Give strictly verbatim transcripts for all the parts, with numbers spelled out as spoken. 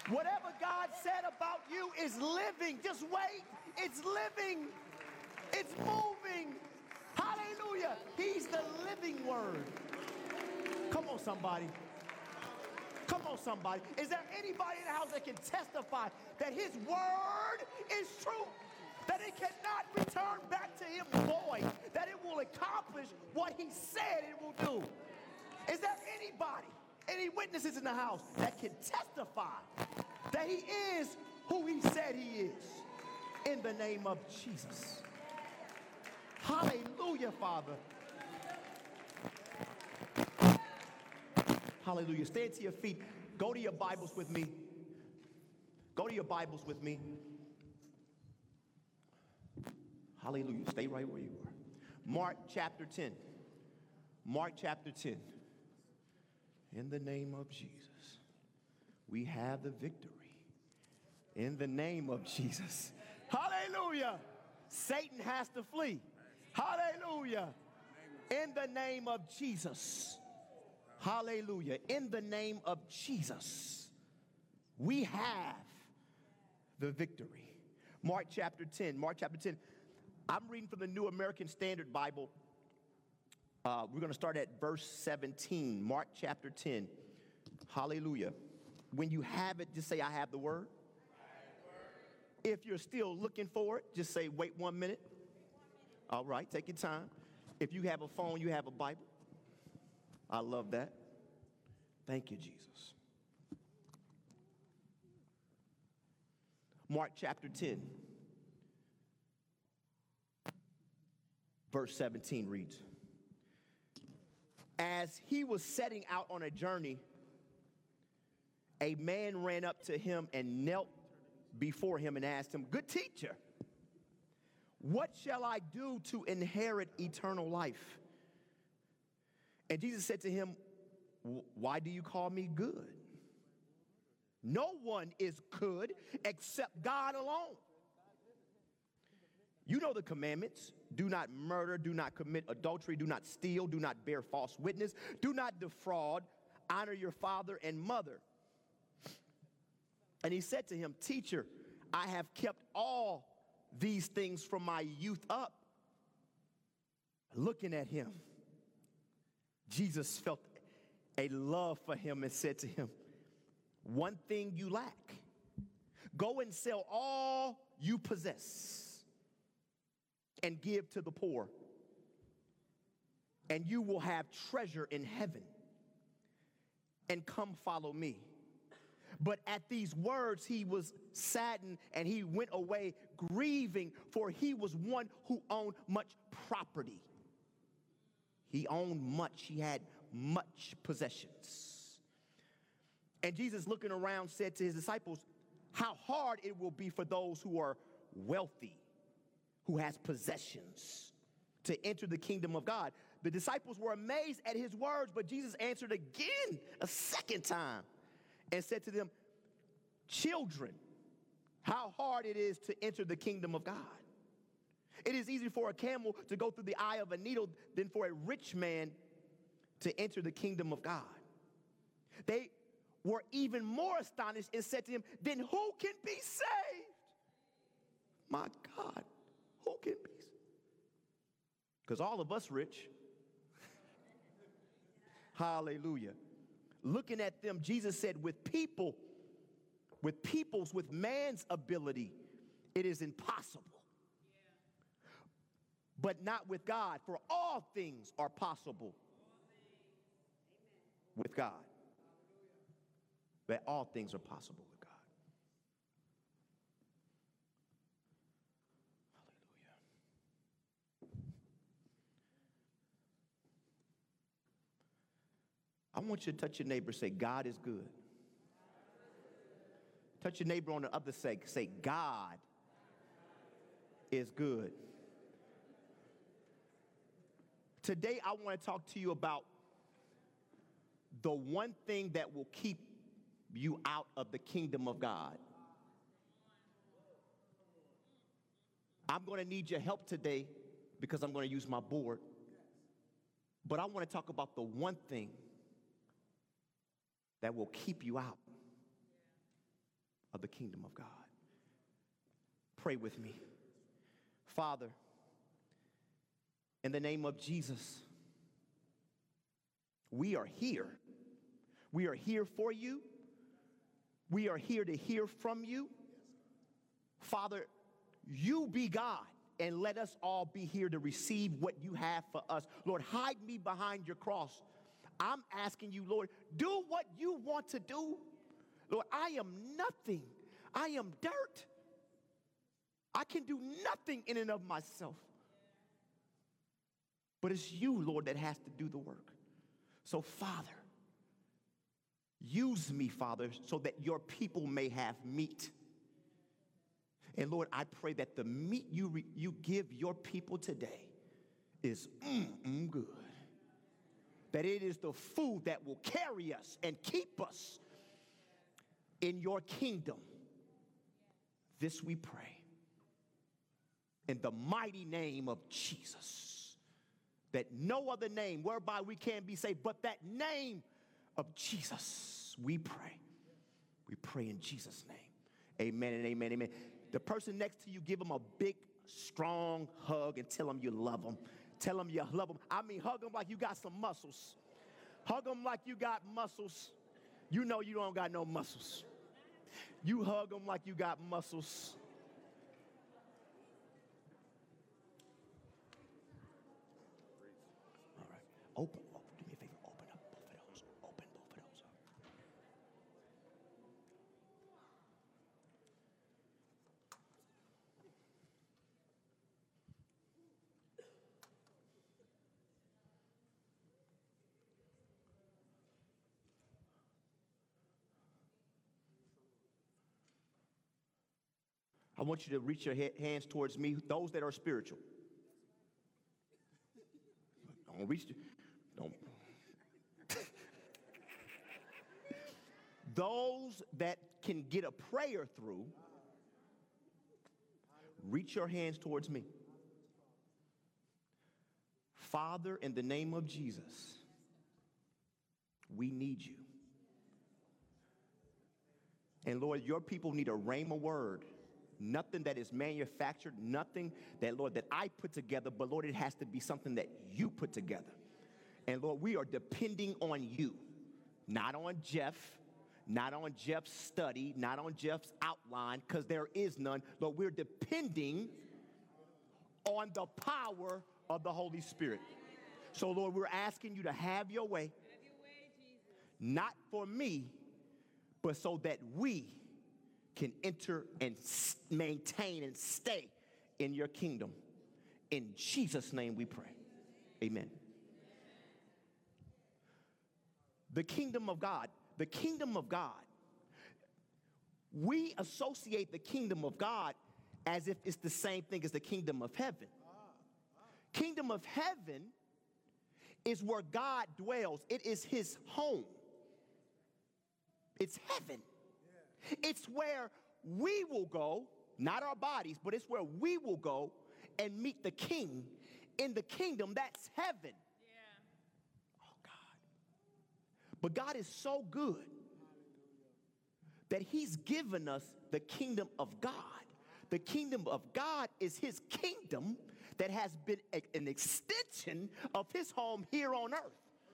Whatever God said about you is living. Just wait. It's living. It's moving. Hallelujah. He's the living word. Come on, somebody. Come on, somebody. Is there anybody in the house that can testify that his word is true? That it cannot return back to him void? That it will accomplish what he said it will do? Is there anybody, any witnesses in the house that can testify that he is who he said he is? In the name of Jesus. Hallelujah, Father. Hallelujah. Stand to your feet. Go to your Bibles with me. Go to your Bibles with me. Hallelujah. Stay right where you are. Mark chapter ten. Mark chapter ten. In the name of Jesus, we have the victory. In the name of Jesus. Hallelujah. Satan has to flee. Hallelujah. In the name of Jesus. Hallelujah. In the name of Jesus, we have the victory. Mark chapter ten. Mark chapter ten. I'm reading from the New American Standard Bible. Uh, we're going to start at verse seventeen. Mark chapter ten. Hallelujah. When you have it, just say, I have the word. If you're still looking for it, just say, wait one minute. All right, take your time. If you have a phone, you have a Bible. I love that. Thank you, Jesus. Mark chapter ten, verse seventeen reads, as he was setting out on a journey, a man ran up to him and knelt before him and asked him, good teacher, what shall I do to inherit eternal life? And Jesus said to him, why do you call me good? No one is good except God alone. You know the commandments. Do not murder, do not commit adultery, do not steal, do not bear false witness, do not defraud, honor your father and mother. And he said to him, teacher, I have kept all these things from my youth up. Looking at him, Jesus felt a love for him and said to him, one thing you lack. Go and sell all you possess and give to the poor, and you will have treasure in heaven. And come follow me. But at these words, he was saddened and he went away grieving, for he was one who owned much property. He owned much. He had much possessions. And Jesus, looking around, said to his disciples, how hard it will be for those who are wealthy, who has possessions, to enter the kingdom of God. The disciples were amazed at his words, but Jesus answered again a second time and said to them, children, how hard it is to enter the kingdom of God. It is easier for a camel to go through the eye of a needle than for a rich man to enter the kingdom of God. They were even more astonished and said to him, then who can be saved? My God, who can be saved? Because all of us rich. Hallelujah. Looking at them, Jesus said, with people, with people's, with man's ability, it is impossible. Yeah. But not with God, for all things are possible with God. That all things are possible with God. Hallelujah. I want you to touch your neighbor, say, God is good. Touch your neighbor on the other side, say, God is good. Today, I want to talk to you about the one thing that will keep you out of the kingdom of God. I'm going to need your help today because I'm going to use my board. But I want to talk about the one thing that will keep you out. of the kingdom of God. Pray with me. Father, in the name of Jesus, we are here. We are here for you. We are here to hear from you. Father, you be God, and let us all be here to receive what you have for us. Lord, hide me behind your cross. I'm asking you, Lord, do what you want to do. Lord, I am nothing. I am dirt. I can do nothing in and of myself. But it's you, Lord, that has to do the work. So, Father, use me, Father, so that your people may have meat. And Lord, I pray that the meat you, re- you give your people today is mm, mm, good. That it is the food that will carry us and keep us in your kingdom. This we pray. In the mighty name of Jesus. That no other name whereby we can be saved, but that name of Jesus, we pray. We pray in Jesus' name. Amen and amen, amen. The person next to you, give them a big, strong hug and tell them you love them. Tell them you love them. I mean, hug them like you got some muscles. Hug them like you got muscles. You know you don't got no muscles. You hug them like you got muscles. All right. Open. Oh, do me a favor. Open up both of those. Open both of those up. I want you to reach your he- hands towards me, those that are spiritual. Don't reach, don't. Those that can get a prayer through, reach your hands towards me. Father, in the name of Jesus, we need you. And Lord, your people need a rhema word. Nothing that is manufactured, nothing that, Lord, that I put together, but Lord, it has to be something that you put together. And Lord, we are depending on you, not on Jeff, not on Jeff's study, not on Jeff's outline, because there is none. Lord, we're depending on the power of the Holy Spirit. So Lord, we're asking you to have your way, Have your way, Jesus. not for me, but so that we can enter and s- maintain and stay in your kingdom. In Jesus' name we pray. Amen. The kingdom of God, the kingdom of God, we associate the kingdom of God as if it's the same thing as the kingdom of heaven. Kingdom of heaven is where God dwells. It is his home. It's heaven. It's where we will go, not our bodies, but it's where we will go and meet the king in the kingdom. That's heaven. Yeah. Oh, God. But God is so good that he's given us the kingdom of God. The kingdom of God is his kingdom that has been a, an extension of his home here on earth.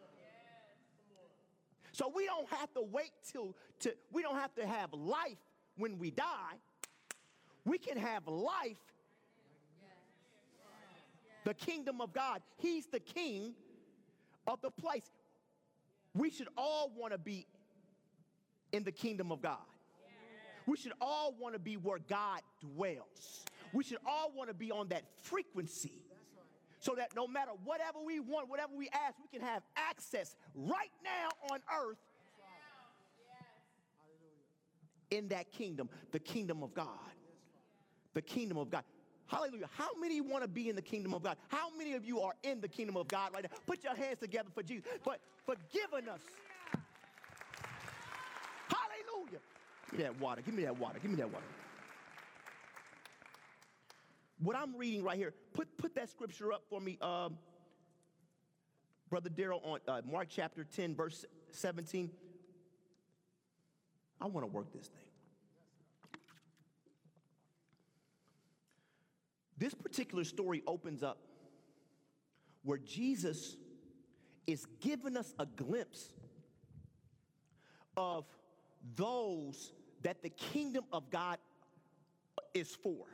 So we don't have to wait till, to, we don't have to have life when we die. We can have life. The kingdom of God. He's the king of the place. We should all want to be in the kingdom of God. We should all want to be where God dwells. We should all want to be on that frequency. So that no matter whatever we want, whatever we ask, we can have access right now on earth in that kingdom, the kingdom of God. The kingdom of God. Hallelujah. How many want to be in the kingdom of God? How many of you are in the kingdom of God right now? Put your hands together for Jesus, but for giving us. Hallelujah. Give me that water. Give me that water. Give me that water. What I'm reading right here, put, put that scripture up for me, um, Brother Darrell, on uh, Mark chapter ten, verse seventeen. I want to work this thing. This particular story opens up where Jesus is giving us a glimpse of those that the kingdom of God is for.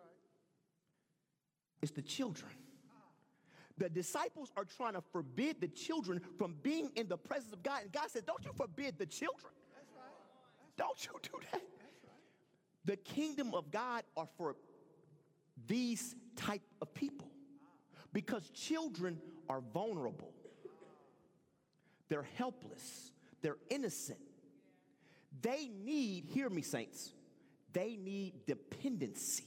It's the children. The disciples are trying to forbid the children from being in the presence of God. And God said, don't you forbid the children. That's right. Don't you do that. That's right. The kingdom of God are for these type of people because children are vulnerable. They're helpless. They're innocent. They need, hear me, saints, they need dependency.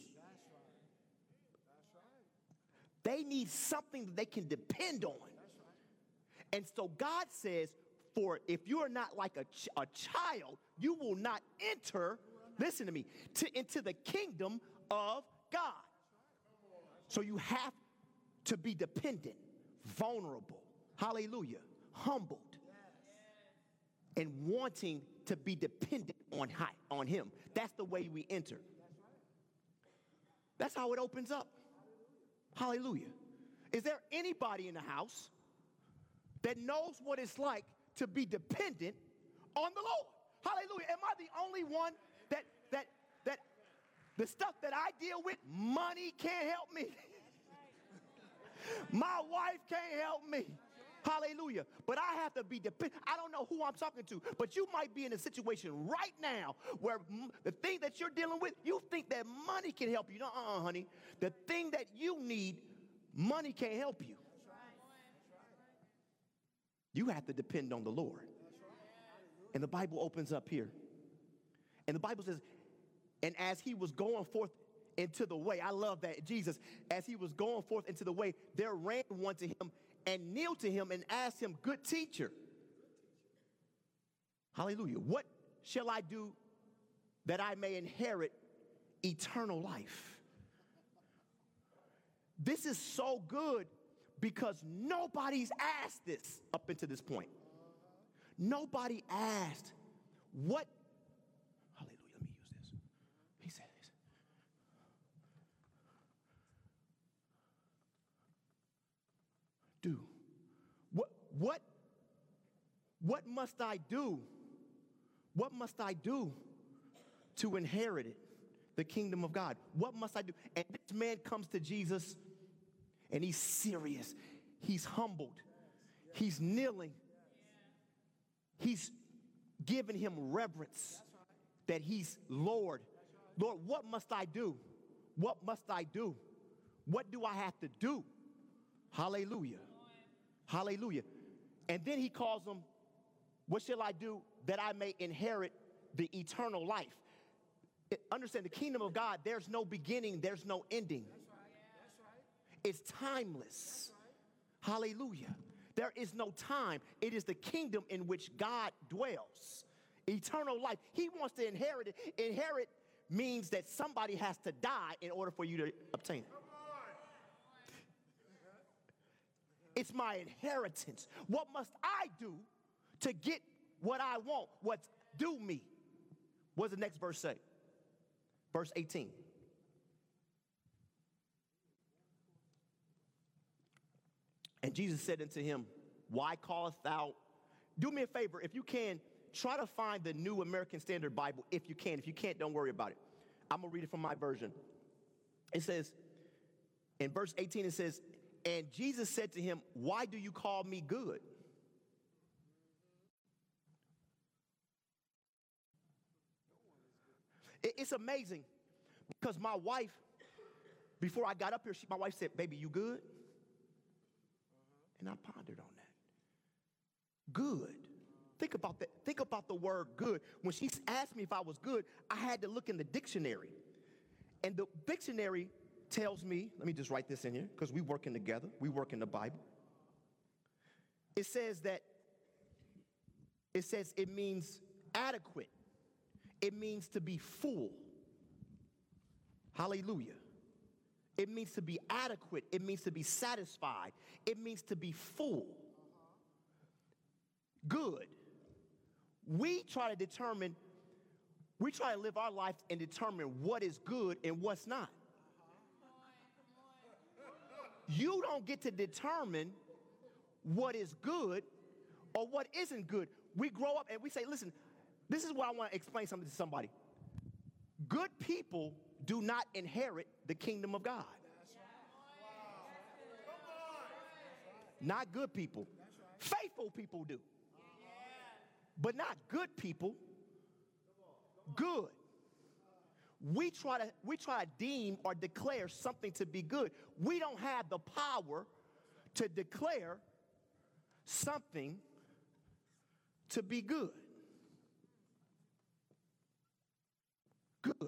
They need something that they can depend on. And so God says, for if you are not like a, ch- a child, you will not enter, listen to me, to, into the kingdom of God. So you have to be dependent, vulnerable, hallelujah, humbled, and wanting to be dependent on, high, on him. That's the way we enter. That's how it opens up. Hallelujah. Is there anybody in the house that knows what it's like to be dependent on the Lord? Hallelujah. Am I the only one that that that the stuff that I deal with, money can't help me? My wife can't help me. Hallelujah. But I have to be dependent. I don't know who I'm talking to, but you might be in a situation right now where m- the thing that you're dealing with, you think that money can help you. No, uh-uh, honey. The thing that you need, money can't help you. You have to depend on the Lord. And the Bible opens up here. And the Bible says, and as he was going forth into the way, I love that, Jesus, as he was going forth into the way, there ran one to him and kneeled to him and asked him, good teacher. Hallelujah. What shall I do that I may inherit eternal life? This is so good because nobody's asked this up until this point. Nobody asked what, hallelujah, let me use this. He said this. Do. What, what, what must I do? What must I do to inherit it, the kingdom of God? What must I do? And this man comes to Jesus and he's serious. He's humbled. He's kneeling. He's giving him reverence that he's Lord. Lord, what must I do? What must I do? What do I have to do? Hallelujah. Hallelujah. And then he calls them, what shall I do that I may inherit the eternal life? It, understand, the kingdom of God, there's no beginning, there's no ending. It's timeless. Hallelujah. There is no time. It is the kingdom in which God dwells. Eternal life. He wants to inherit it. Inherit means that somebody has to die in order for you to obtain it. It's my inheritance. What must I do to get what I want? What's due me? What does the next verse say? Verse eighteen. And Jesus said unto him, why callest thou? Do me a favor, if you can, try to find the New American Standard Bible, if you can. If you can't, don't worry about it. I'm going to read it from my version. It says, in verse eighteen, it says, and Jesus said to him, why do you call me good? It's amazing because my wife, before I got up here, she, my wife said, baby, you good? And I pondered on that. Good. Think about that. Think about the word good. When she asked me if I was good, I had to look in the dictionary. And the dictionary tells me, let me just write this in here because we working together. We work in the Bible. It says that, it says it means adequate. It means to be full. Hallelujah. It means to be adequate. It means to be satisfied. It means to be full. Good. We try to determine, we try to live our life and determine what is good and what's not. You don't get to determine what is good or what isn't good. We grow up and we say, listen, this is why I want to explain something to somebody. Good people do not inherit the kingdom of God. Not good people. Faithful people do. But not good people. Good. We try to we try to deem or declare something to be good. We don't have the power to declare something to be good. Good.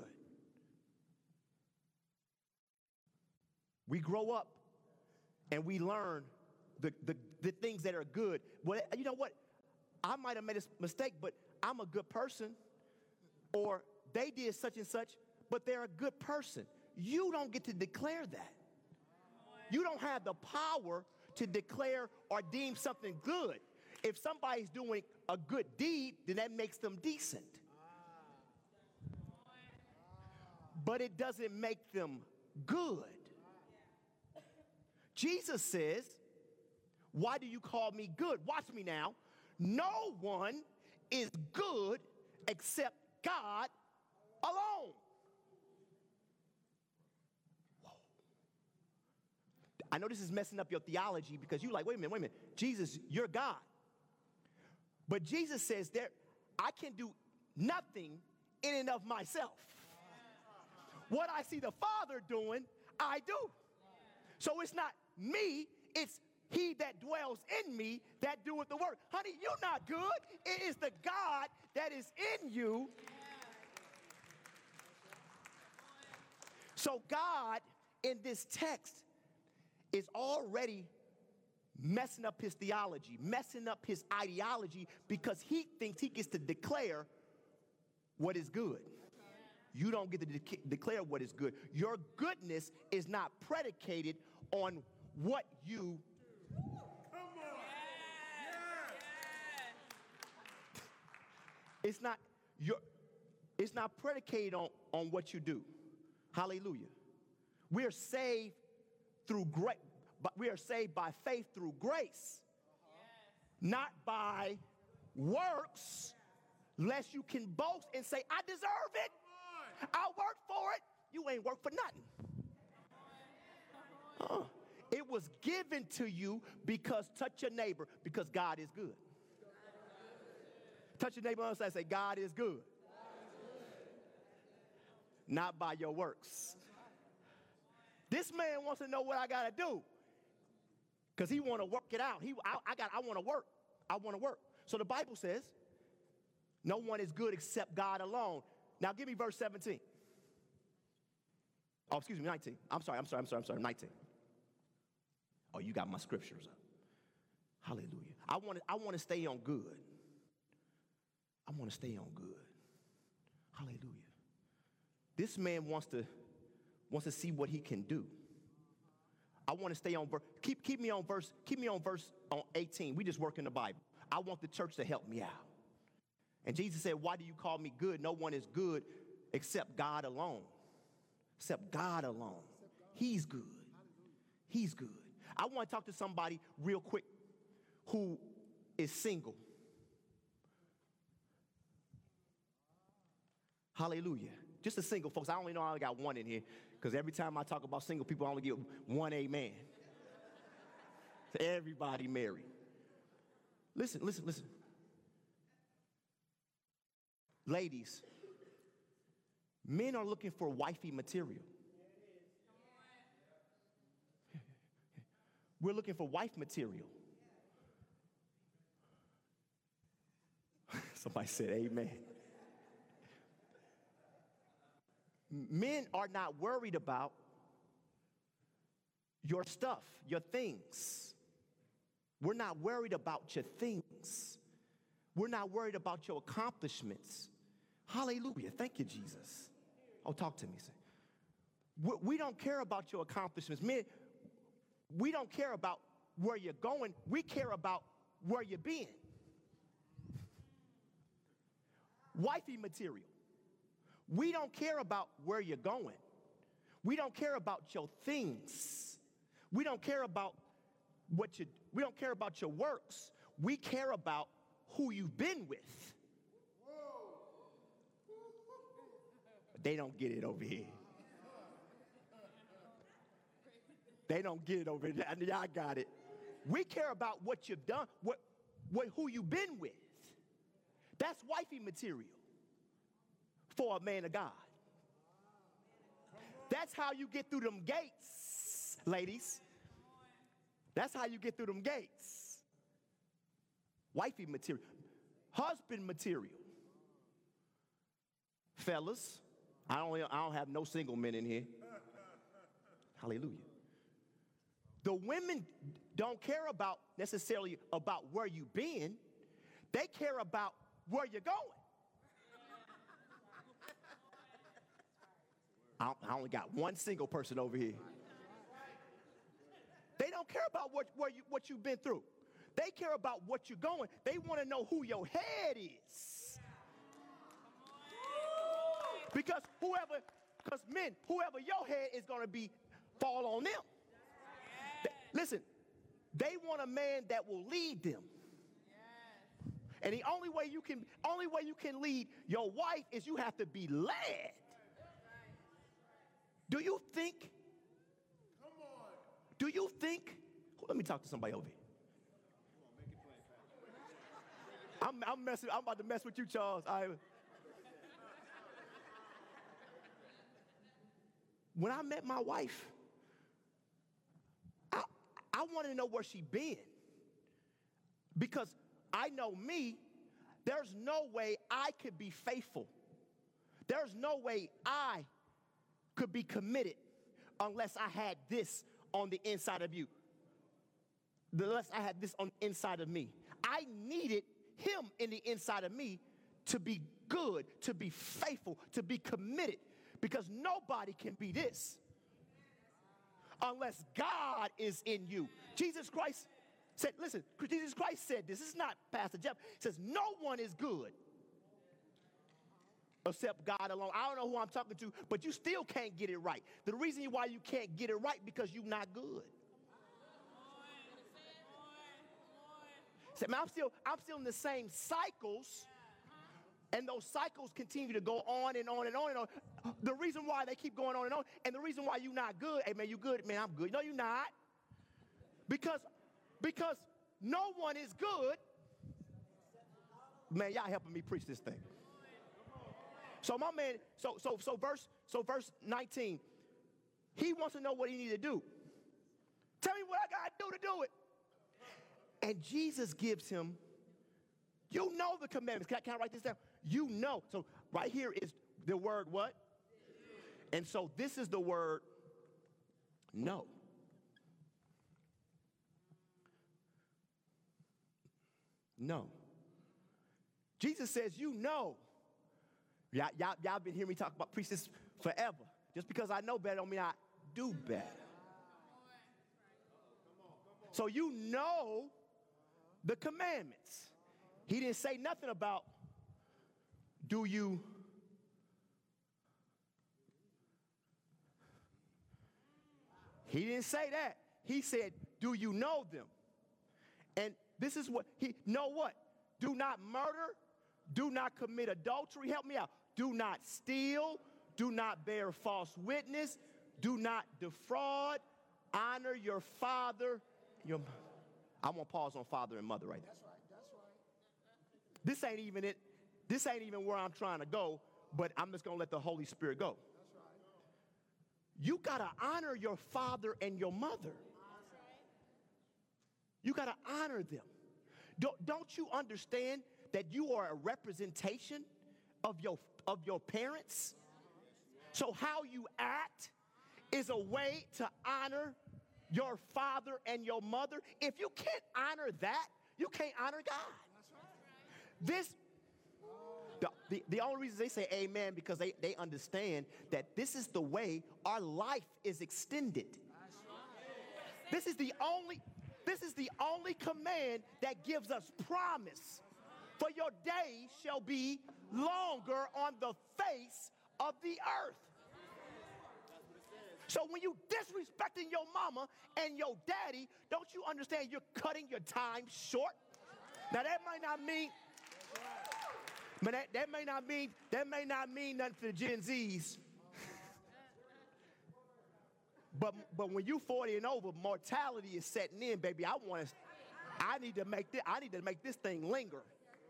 We grow up and we learn the, the, the things that are good. Well, you know what? I might have made a mistake, but I'm a good person. Or they did such and such, but they're a good person. You don't get to declare that. You don't have the power to declare or deem something good. If somebody's doing a good deed, then that makes them decent. But it doesn't make them good. Jesus says, why do you call me good? Watch me now. No one is good except God alone. Whoa. I know this is messing up your theology because you're like, wait a minute, wait a minute. Jesus, you're God. But Jesus says there, I can do nothing in and of myself. What I see the Father doing, I do. So it's not me, it's he that dwells in me that doeth the work. Honey, you're not good. It is the God that is in you. So God in this text is already messing up his theology, messing up his ideology because he thinks he gets to declare what is good. You don't get to de- declare what is good. Your goodness is not predicated on what you do. It's not your it's not predicated on, on what you do. Hallelujah. We are saved through grace, but we are saved by faith through grace. Not by works, lest you can boast and say, I deserve it. I work for it. You ain't work for nothing. Uh, it was given to you because, touch your neighbor, because God is good. Touch your neighbor on the side and say, God is good. Not by your works. This man wants to know what I got to do because he want to work it out. He, I, I got, I want to work. I want to work. So the Bible says, no one is good except God alone. Now give me verse seventeen. Oh, excuse me, nineteen. I'm sorry, I'm sorry, I'm sorry, I'm sorry, nineteen. Oh, you got my scriptures up. Hallelujah. I want to, I want to stay on good. I want to stay on good. Hallelujah. This man wants to, wants to see what he can do. I want to stay on verse. Keep, keep me on verse. Keep me on verse on eighteen. We just work in the Bible. I want the church to help me out. And Jesus said, why do you call me good? No one is good except God alone. Except God alone. He's good. He's good. I want to talk to somebody real quick who is single. Hallelujah. Just a single folks. I only know I only got one in here because every time I talk about single people, I only get one amen. To everybody married. Listen, listen, listen. Ladies, men are looking for wifey material. We're looking for wife material. Somebody said amen. Men are not worried about your stuff, your things. We're not worried about your things. We're not worried about your accomplishments. Hallelujah. Thank you, Jesus. Oh, talk to me. We, we don't care about your accomplishments. Men, we don't care about where you're going. We care about where you're being. Wifey material. We don't care about where you're going. We don't care about your things. We don't care about what you, we don't care about your works. We care about who you've been with. But they don't get it over here. They don't get it over here. Y'all got it. We care about what you've done, what, what, who you've been with. That's wifey material for a man of God. That's how you get through them gates, ladies. That's how you get through them gates. Wifey material. Husband material. Fellas, I don't, I don't have no single men in here. Hallelujah. The women don't care about necessarily about where you've been. They care about where you're going. I, I only got one single person over here. They don't care about what, where you, what you've been through. They care about what you're going. They want to know who your head is. Because whoever, because men, whoever your head is going to be, fall on them. They, listen, they want a man that will lead them. And the only way you can, only way you can lead your wife is you have to be led. Do you think? Do you think? Let me talk to somebody over here. I'm, I'm messing. I'm about to mess with you, Charles. I, when I met my wife, I, I wanted to know where she been. Because I know me, there's no way I could be faithful. There's no way I could be committed unless I had this on the inside of you. Unless I had this on the inside of me. I needed him in the inside of me to be good, to be faithful, to be committed. Because nobody can be this unless God is in you. Jesus Christ said, listen, Jesus Christ said this. This is not Pastor Jeff. He says, no one is good except God alone. I don't know who I'm talking to, but you still can't get it right. The reason why you can't get it right because you're not good. Say, man, I'm still, I'm still in the same cycles, and those cycles continue to go on and on and on and on. The reason why they keep going on and on, and the reason why you're not good, hey man, you good, man, I'm good. No, you're not. Because, because no one is good. Man, y'all helping me preach this thing. So my man, so so so verse so verse nineteen, he wants to know what he need to do. Tell me what I gotta do to do it. And Jesus gives him, you know the commandments. Can I, can I write this down? You know. So right here is the word what? And so this is the word no. No. Jesus says, you know. Y'all, y'all, y'all been hearing me talk about preach this forever. Just because I know better don't mean I do better. So you know the commandments. He didn't say nothing about do you He didn't say that. He said, do you know them? And this is what he know what? Do not murder, do not commit adultery. Help me out. Do not steal, do not bear false witness, do not defraud, honor your father, your I'm gonna pause on father and mother right there. That's right, that's right. This ain't even it, this ain't even where I'm trying to go, but I'm just gonna let the Holy Spirit go. That's right. You gotta honor your father and your mother. You gotta honor them. Don't, don't you understand that you are a representation of your, of your parents? So how you act is a way to honor your father and your mother. If you can't honor that, you can't honor God. This, the, the, the only reason they say amen because they, they understand that this is the way our life is extended. This is the only, this is the only command that gives us promise. For your days shall be longer on the face of the earth. So when you disrespecting your mama and your daddy, don't you understand you're cutting your time short? Now that might not mean, but that, that may not mean, that may not mean nothing to Gen Zs. But but when you forty and over, mortality is setting in, baby. I want to, I need to make this, I need to make this thing linger.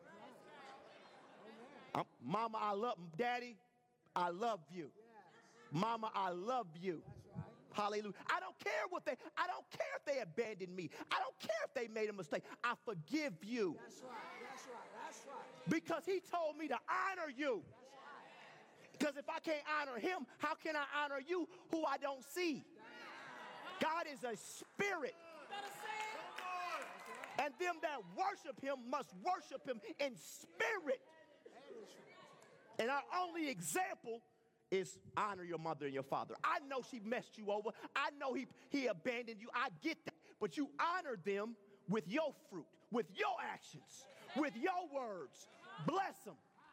I'm, mama, I love, daddy, I love you. Mama, I love you. Hallelujah. I don't care what they, I don't care if they abandoned me. I don't care if they made a mistake. I forgive you. That's right. That's right. That's right. Because he told me to honor you. Because if I can't honor him, how can I honor you who I don't see? God is a spirit. And them that worship him must worship him in spirit. And our only example is honor your mother and your father. I know she messed you over. I know he, he abandoned you. I get that. But you honor them with your fruit, with your actions, with your words. Bless them.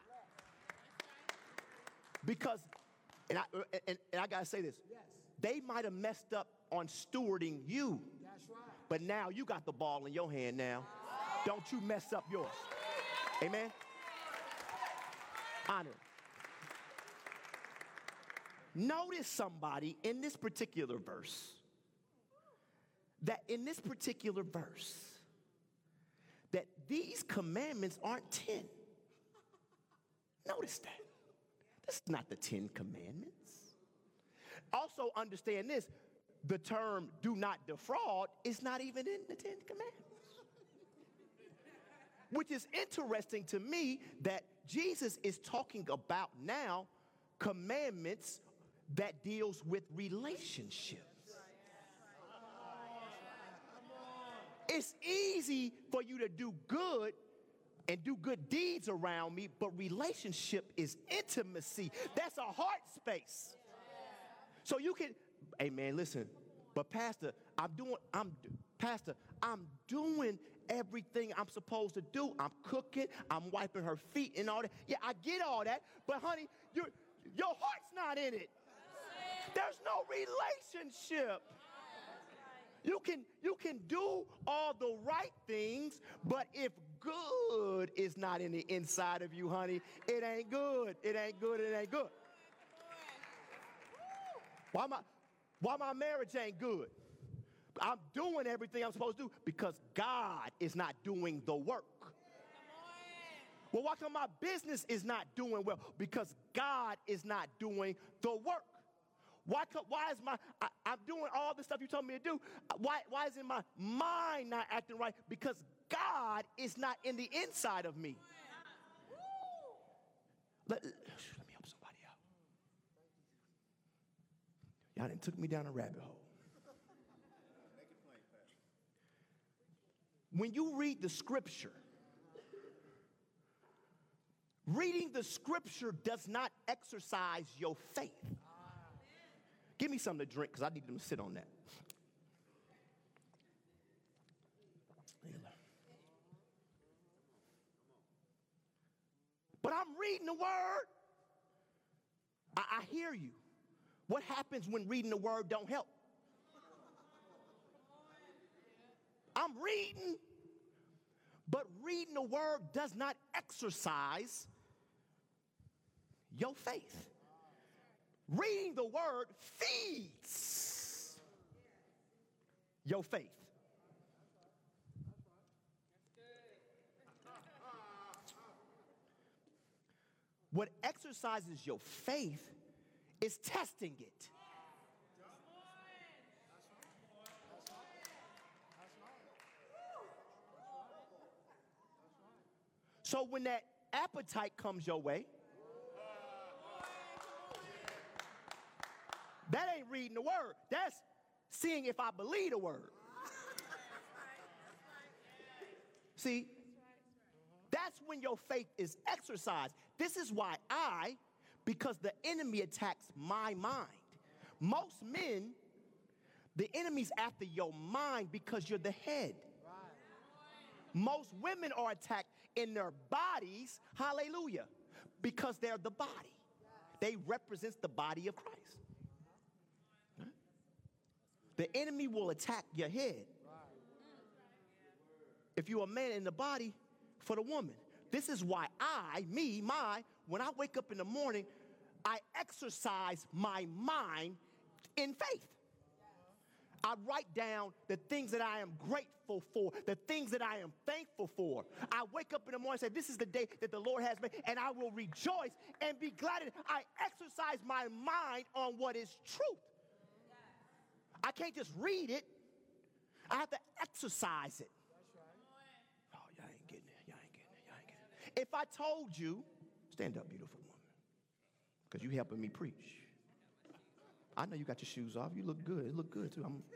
Because, and I, and, and I got to say this, Yes. they might have messed up on stewarding you, That's right. but now you got the ball in your hand now. Don't you mess up yours. Amen? Honor. Notice somebody in this particular verse, that in this particular verse, that these commandments aren't ten. Notice that. That's not the Ten Commandments. Also understand this, the term do not defraud is not even in the Ten Commandments. Which is interesting to me that Jesus is talking about now commandments that deals with relationships. It's easy for you to do good and do good deeds around me, but relationship is intimacy. That's a heart space. So you can, hey man, listen, but pastor, I'm doing, I'm, pastor, I'm doing everything I'm supposed to do. I'm cooking, I'm wiping her feet and all that. Yeah, I get all that, but honey, your your heart's not in it. There's no relationship. You can, you can do all the right things, but if good is not in the inside of you, honey, it ain't good. It ain't good. It ain't good. Why my, why my marriage ain't good? I'm doing everything I'm supposed to do because God is not doing the work. Well, why come my business is not doing well? Because God is not doing the work. Why, why is my, I, I'm doing all the stuff you told me to do. Why, why isn't my mind not acting right? Because God is not in the inside of me. Let, let me help somebody out. Y'all done took me down a rabbit hole. When you read the scripture, reading the scripture does not exercise your faith. Give me something to drink because I need them to sit on that. But I'm reading the word. I, I hear you. What happens when reading the word don't help? I'm reading, but reading the word does not exercise your faith. Reading the word feeds your faith. What exercises your faith is testing it. So when that appetite comes your way, that ain't reading the word. That's seeing if I believe the word. See, that's when your faith is exercised. This is why I, because the enemy attacks my mind. Most men, the enemy's after your mind because you're the head. Most women are attacked in their bodies, hallelujah, because they're the body. They represent the body of Christ. The enemy will attack your head. If you're a man in the body, for the woman. This is why I, me, my, when I wake up in the morning, I exercise my mind in faith. I write down the things that I am grateful for, the things that I am thankful for. I wake up in the morning and say, this is the day that the Lord has made, and I will rejoice and be glad in it. I exercise my mind on what is truth. I can't just read it. I have to exercise it. Oh, y'all ain't getting it. Y'all ain't getting it. Y'all ain't getting it. If I told you, stand up, beautiful woman, because you helping me preach. I know you got your shoes off. You look good. You look good, too. I'm...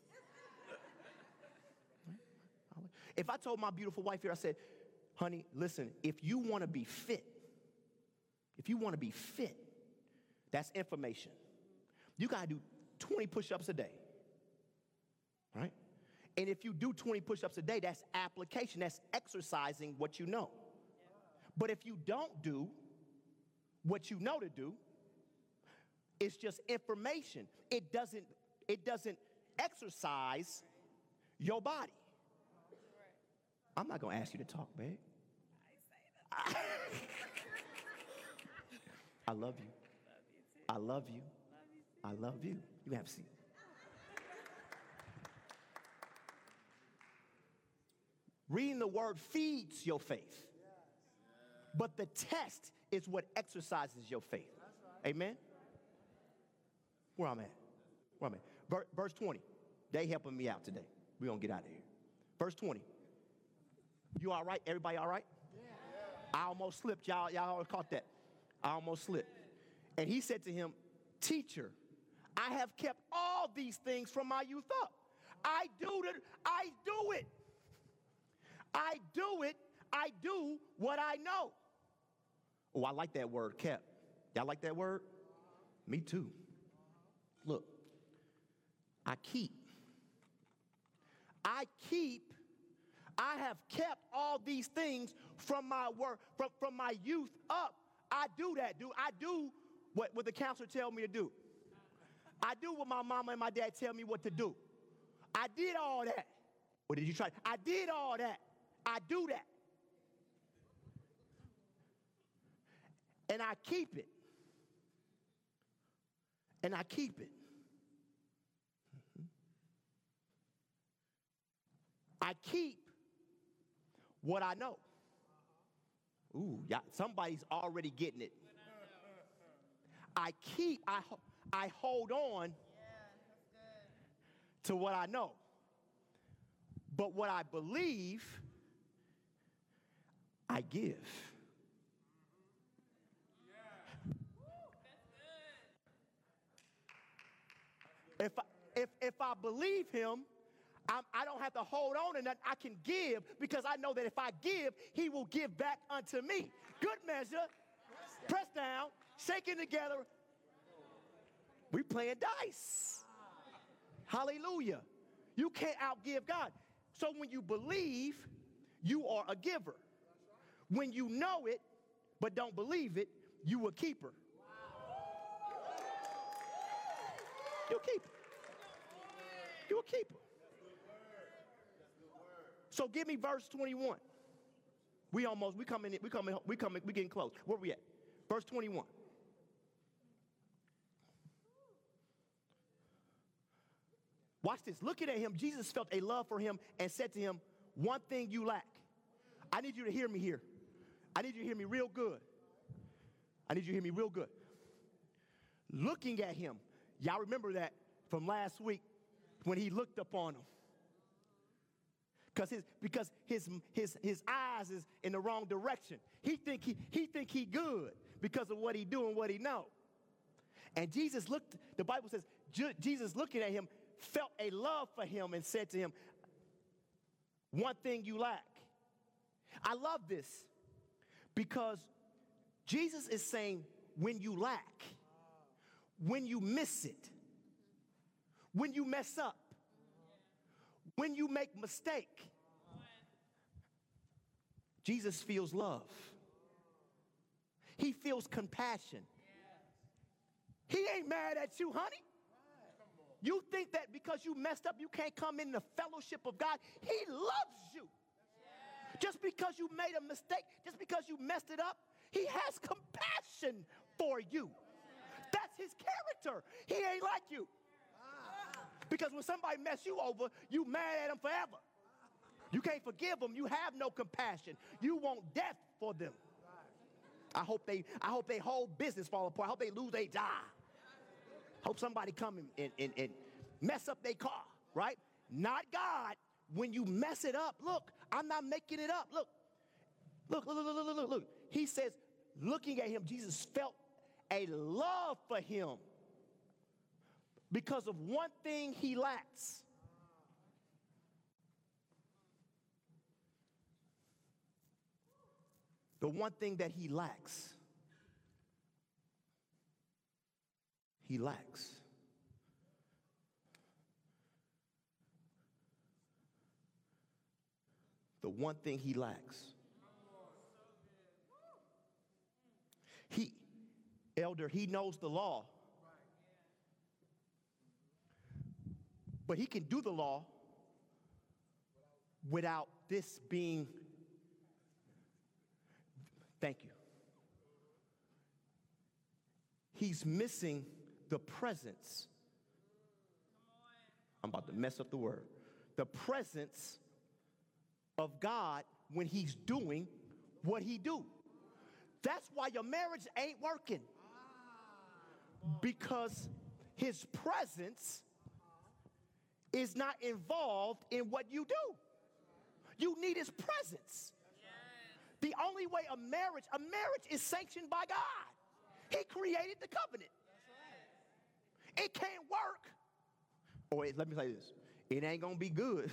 If I told my beautiful wife here, I said, honey, listen, if you want to be fit, if you want to be fit, that's information. You got to do twenty push-ups a day, right? And if you do twenty push-ups a day, that's application. That's exercising what you know. But if you don't do what you know to do, it's just information. It doesn't, it doesn't exercise your body. I'm not going to ask you to talk, babe. I, I love you. I love you. I love you. You can have a seat. Reading the word feeds your faith. But the test is what exercises your faith. Amen? Where I'm at? Where I'm at? Ver- verse twenty. They helping me out today. We're going to get out of here. Verse twenty. You all right? Everybody all right? Yeah. I almost slipped. Y'all, y'all caught that. I almost slipped. And he said to him, teacher, I have kept all these things from my youth up. I do it. I do it. I do it. I do what I know. Oh, I like that word, kept. Y'all like that word? Me too. Look, I keep. I keep. I have kept all these things from my work, from, from my youth up. I do that, dude. I do what, what the counselor tell me to do. I do what my mama and my dad tell me what to do. I did all that. What did you try? I did all that. I do that. And I keep it. And I keep it. Mm-hmm. I keep what I know. Ooh, yeah, somebody's already getting it. I keep, I, I hold on to what I know. But what I believe, I give. If I, if, if I believe him, I'm, I don't have to hold on to nothing. I can give because I know that if I give, he will give back unto me. Good measure, pressed down, shaken together. We playing dice. Hallelujah. You can't outgive God. So when you believe, you are a giver. When you know it, but don't believe it, you a keeper. You a keeper. You a keeper. So give me verse twenty-one. We almost, we coming, we coming, we coming, we getting close. Where we at? Verse twenty-one. Watch this. Looking at him, Jesus felt a love for him and said to him, one thing you lack. I need you to hear me here. I need you to hear me real good. I need you to hear me real good. Looking at him, y'all remember that from last week when he looked upon him. Because his because his his his eyes is in the wrong direction. He think he he think he good because of what he do and what he know. And Jesus looked, the Bible says, Jesus looking at him felt a love for him and said to him, one thing you lack. I love this because Jesus is saying when you lack, when you miss it, when you mess up, when you make mistake, Jesus feels love. He feels compassion. He ain't mad at you, honey. You think that because you messed up, you can't come in the fellowship of God. He loves you. Just because you made a mistake, just because you messed it up, he has compassion for you. That's his character. He ain't like you. Because when somebody mess you over, you mad at them forever. You can't forgive them. You have no compassion. You want death for them. I hope they, I hope their whole business fall apart. I hope they lose their job. Hope somebody come and, and, and, and mess up their car, right? Not God. When you mess it up, look, I'm not making it up. Look, look, look, look, look, look, look. He says, looking at him, Jesus felt a love for him because of one thing he lacks. The one thing that he lacks. He lacks. The one thing he lacks. He, elder, he knows the law. But he can do the law without this being, thank you. He's missing the presence. I'm about to mess up the word. The presence of God when he's doing what he do. That's why your marriage ain't working. Because his presence is not involved in what you do. You need his presence. The only way a marriage, a marriage is sanctioned by God. He created the covenant. It can't work. Oh, wait, let me say this. It ain't gonna be good.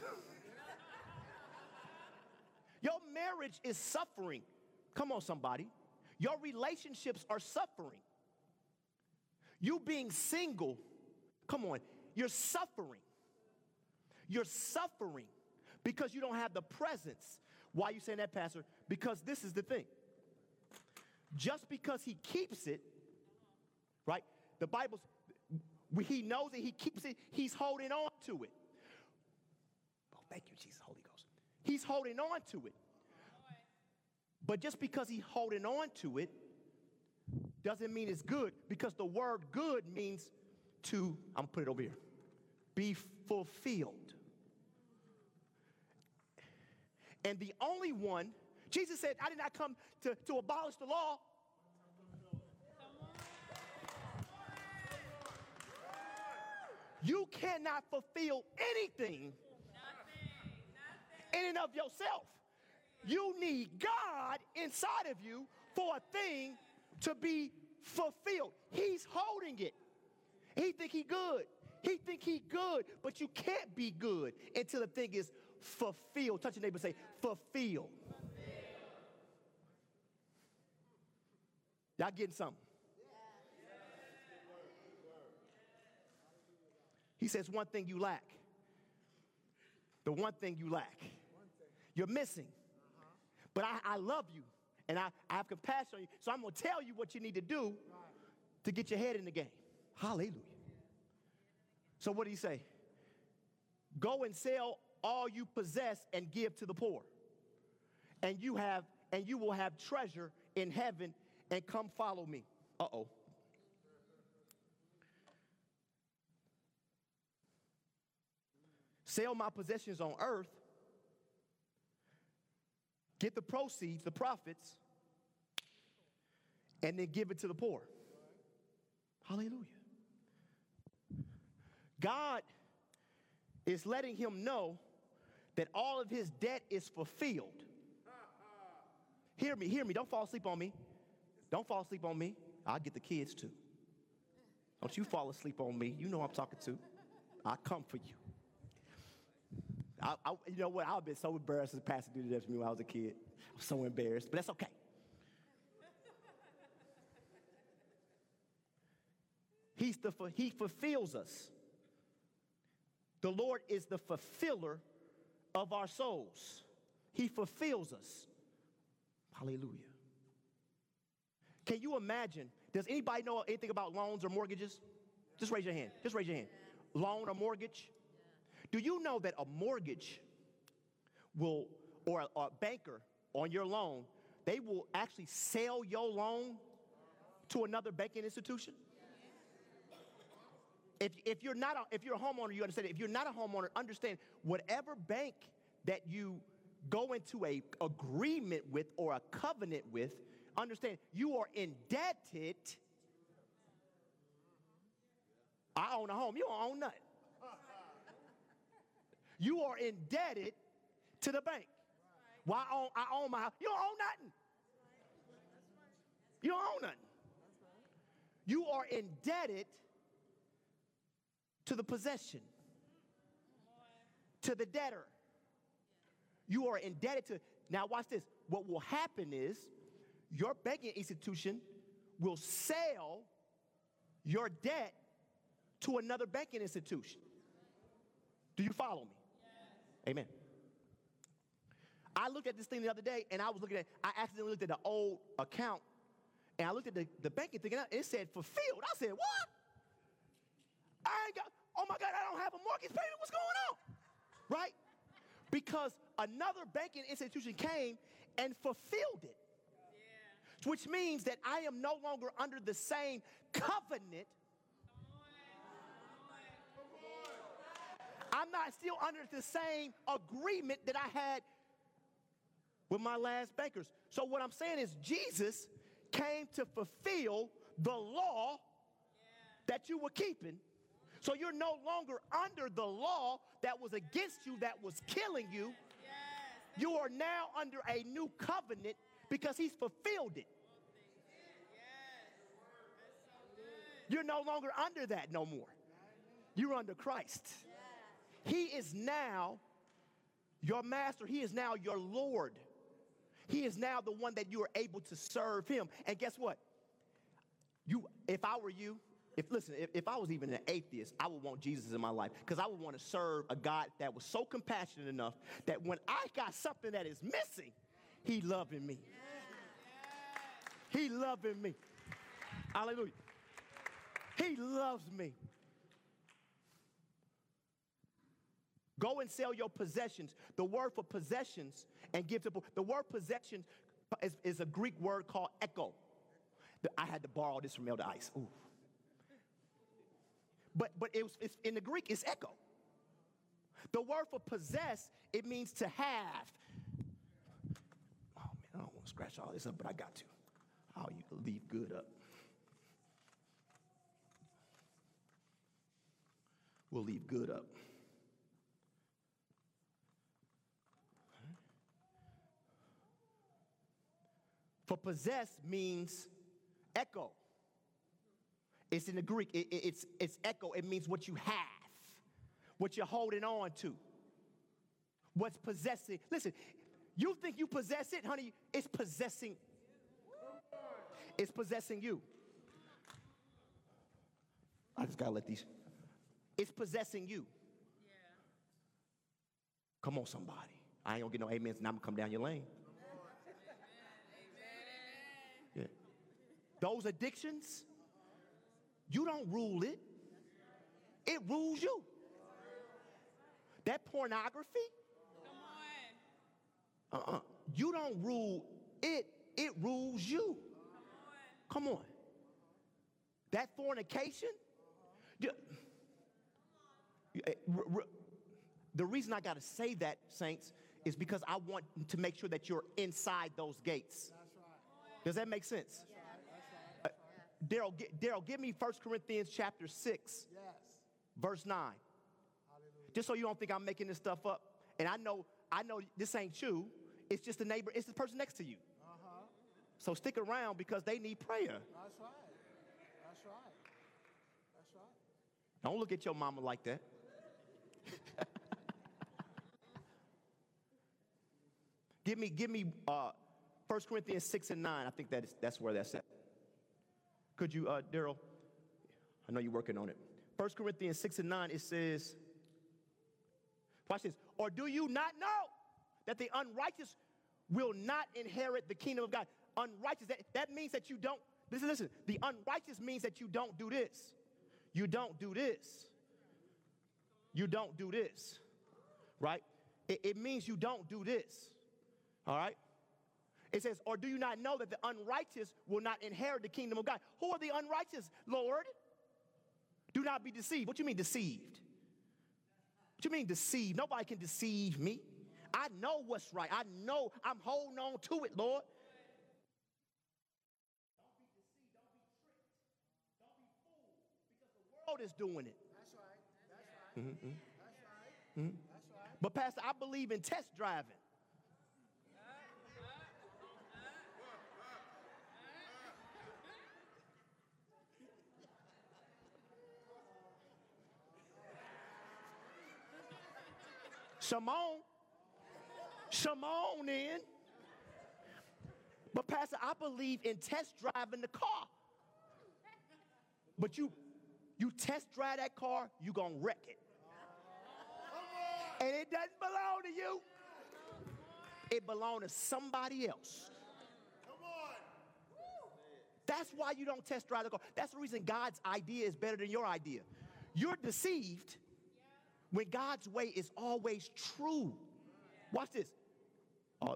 Your marriage is suffering. Come on, somebody. Your relationships are suffering. You being single, come on, you're suffering. You're suffering because you don't have the presence. Why are you saying that, Pastor? Because this is the thing. Just because he keeps it, right? The Bible, he knows that he keeps it, he's holding on to it. Oh, thank you, Jesus, Holy Ghost. He's holding on to it. But just because he's holding on to it doesn't mean it's good, because the word good means to, I'm going to put it over here, be fulfilled. And the only one, Jesus said, I did not come to, to abolish the law. You cannot fulfill anything in and of yourself. You need God inside of you for a thing to be fulfilled. He's holding it. He think he good. He think he good, but you can't be good until the thing is fulfilled. Touch your neighbor and say, fulfilled. Y'all getting something? He says one thing you lack. The one thing you lack. You're missing. But I, I love you, and I, I have compassion on you, so I'm going to tell you what you need to do to get your head in the game. Hallelujah. So what did he say? Go and sell all you possess and give to the poor. And you have, and you will have treasure in heaven, and come follow me. Uh-oh. Sell my possessions on earth. Get the proceeds, the profits, and then give it to the poor. Hallelujah. God is letting him know that all of his debt is fulfilled. Hear me, hear me. Don't fall asleep on me. Don't fall asleep on me. I'll get the kids too. Don't you fall asleep on me. You know who I'm talking to. I'll come for you. I, I, you know what? I've been so embarrassed as a pastor to do that to me when I was a kid. I'm so embarrassed, but that's okay. He's the, he fulfills us. The Lord is the fulfiller of our souls. He fulfills us. Hallelujah. Can you imagine? Does anybody know anything about loans or mortgages? Just raise your hand. Just raise your hand. loan or mortgage? Do you know that a mortgage will, or a, or a banker on your loan, they will actually sell your loan to another banking institution? If, if you're not a, if you're a homeowner, you understand it. If you're not a homeowner, understand whatever bank that you go into a agreement with or a covenant with, understand you are indebted. I own a home. You don't own nothing. You are indebted to the bank. Well, I own, I own my house. You don't own nothing. You don't own nothing. You are indebted to the possession, to the debtor. You are indebted to. Now, watch this. What will happen is your banking institution will sell your debt to another banking institution. Do you follow me? Yes. Amen. I looked at this thing the other day, and I was looking at, I accidentally looked at the old account, and I looked at the, the banking thing, and it said fulfilled. I said, what? I ain't got, oh my God, I don't have a mortgage payment. What's going on? Right? Because another banking institution came and fulfilled it. Yeah. Which means that I am no longer under the same covenant. I'm not still under the same agreement that I had with my last bankers. So what I'm saying is Jesus came to fulfill the law yeah. that you were keeping. So you're no longer under the law that was against you, that was killing you. Yes. You are now under a new covenant because he's fulfilled it. Yes. You're no longer under that no more. You're under Christ. He is now your master. He is now your Lord. He is now the one that you are able to serve him. And guess what? You, if I were you, if listen, if, if I was even an atheist, I would want Jesus in my life because I would want to serve a God that was so compassionate enough that when I got something that is missing, he loving me. He loving me. Hallelujah. He loves me. Go and sell your possessions. The word for possessions and give to the word possessions is, is a Greek word called echo. I had to borrow this from Elder Ice. Ooh. But but it was it's, in the Greek it's echo. The word for possess, it means to have. Oh man, I don't want to scratch all this up, but I got to. Oh, you can leave good up. We'll leave good up. For possess means echo. It's in the Greek. It, it, it's, it's echo. It means what you have, what you're holding on to, what's possessing. Listen, you think you possess it, honey? It's possessing. It's possessing you. I just got to let these. It's possessing you. Yeah. Come on, somebody. I ain't going to get no amens, and I'm going to come down your lane. Yeah. Those addictions, you don't rule it. It rules you. That pornography, uh-uh. You don't rule it. It rules you. Come on. That fornication, you, the reason I got to say that, saints, is because I want to make sure that you're inside those gates. Does that make sense? Uh, Daryl, Daryl, give me First Corinthians chapter six, yes. verse nine. Hallelujah. Just so you don't think I'm making this stuff up. And I know, I know this ain't you. It's just the neighbor. It's the person next to you. Uh-huh. So stick around because they need prayer. That's right. That's right. That's right. Don't look at your mama like that. give me, give me. Uh, First Corinthians six and nine, I think that is, that's where that's at. Could you, uh, Daryl? I know you're working on it. First Corinthians six and nine, it says, watch this. Or do you not know that the unrighteous will not inherit the kingdom of God? Unrighteous, that, that means that you don't, listen, listen. The unrighteous means that you don't do this. You don't do this. you don't do this, right? It, it means you don't do this, all right? It says, or do you not know that the unrighteous will not inherit the kingdom of God? Who are the unrighteous, Lord? Do not be deceived. What do you mean deceived? What do you mean deceived? Nobody can deceive me. I know what's right. I know I'm holding on to it, Lord. Don't be deceived. Don't be tricked. Don't be fooled because the world is doing it. That's right. That's right. Mm-hmm. That's right. Mm-hmm. That's right. But Pastor, I believe in test driving. Shimon, Shimon in. But Pastor, I believe in test driving the car. But you, you test drive that car, you gonna wreck it. And it doesn't belong to you. It belongs to somebody else. That's why you don't test drive the car. That's the reason God's idea is better than your idea. You're deceived when God's way is always true. Watch this. Uh,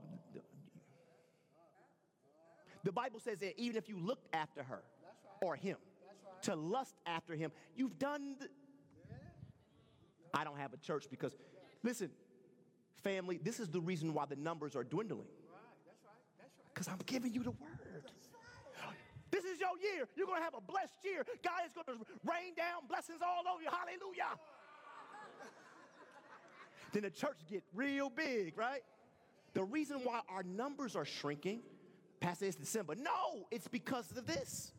the Bible says that even if you looked after her or him, to lust after him, you've done the... I don't have a church because, listen, family, this is the reason why the numbers are dwindling. Because I'm giving you the word. This is your year. You're going to have a blessed year. God is going to rain down blessings all over you. Hallelujah. Then the church get real big, right? The reason why our numbers are shrinking, Pastor, it's December. No, it's because of this.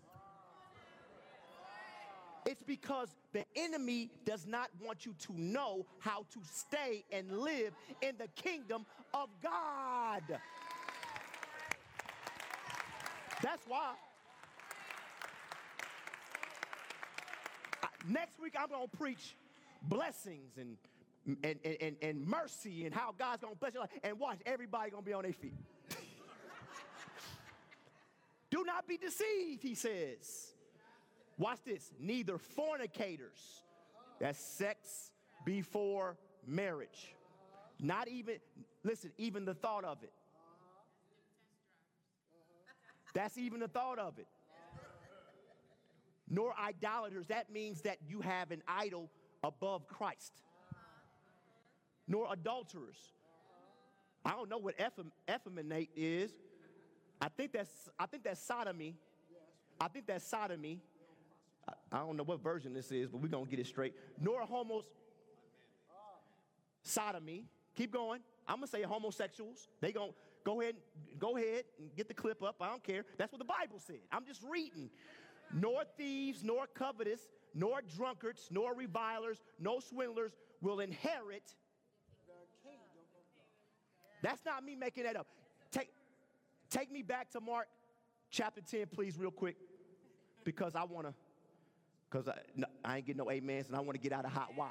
It's because the enemy does not want you to know how to stay and live in the kingdom of God. That's why. Next week, I'm going to preach blessings and, and, and, and mercy and how God's going to bless your life. And watch, everybody going to be on their feet. Do not be deceived, he says. Watch this. Neither fornicators, that's sex before marriage. Not even, listen, even the thought of it. That's even the thought of it. Nor idolaters, that means that you have an idol above Christ. Nor adulterers. I don't know what effem- effeminate is. I think that's I think that's sodomy. I think that's sodomy. I, I don't know what version this is, but we're gonna get it straight. Nor homos sodomy. Keep going. I'm gonna say homosexuals. They gonna go ahead, go ahead and get the clip up. I don't care. That's what the Bible said. I'm just reading. Nor thieves, nor covetous, nor drunkards, nor revilers, no swindlers will inherit. That's not me making that up. Take, take me back to Mark chapter ten, please, real quick, because I want to, because I, no, I ain't getting no amens, and I want to get out of hot water.